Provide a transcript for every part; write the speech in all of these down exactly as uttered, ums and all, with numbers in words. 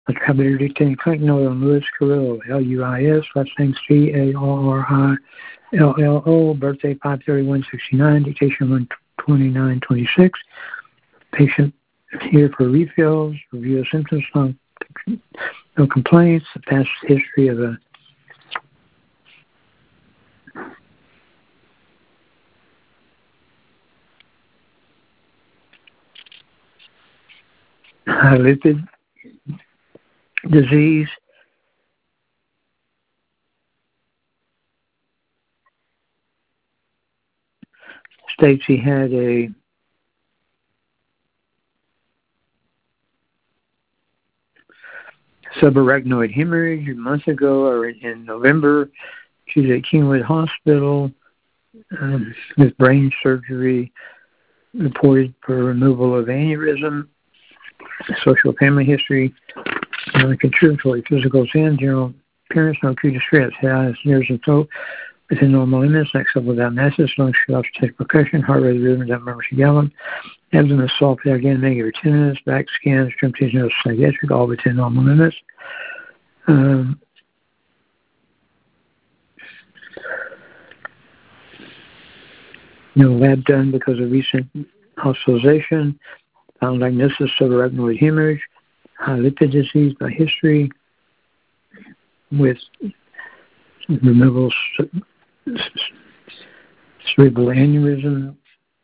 Doctor Halberdier dictating clinic note on Louis Carrillo, L U I S, last name C A R R I L L O, birthday five thirty-one sixty-nine, dictation one twenty-nine twenty-six. Patient here for refills, review of symptoms, no, no complaints, a past history of a high lipid disease. States he had a subarachnoid hemorrhage a month ago, or in, in November. She's at Kingwood Hospital um, with brain surgery, reported for removal of aneurysm, social family history, non-contributory physical exam, general appearance, no acute distress, eyes, nerves, and flow within normal limits, next level without masses, lungs shut off to take percussion, heart rate rhythm without murmurs to gallon, abdomen soft without again negative tenderness, back scan, extremities, no psychiatric, all within normal limits. Um, no lab done because of recent hospitalization, found diagnosis of subarachnoid hemorrhage, high lipid disease by history, with removal of cerebral aneurysm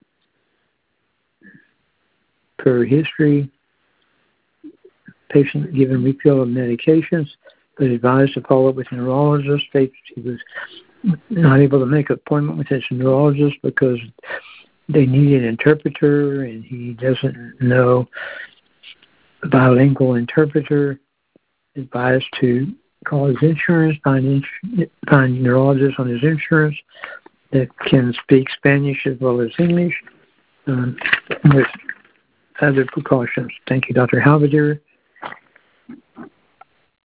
per history. Patient given refill of medications, but advised to follow up with a neurologist. States he was not able to make an appointment with his neurologist because they need an interpreter, and he doesn't know a bilingual interpreter. Advised to call his insurance, find, ins- find neurologists on his insurance that can speak Spanish as well as English, um, with other precautions. Thank you, Doctor Halberdier.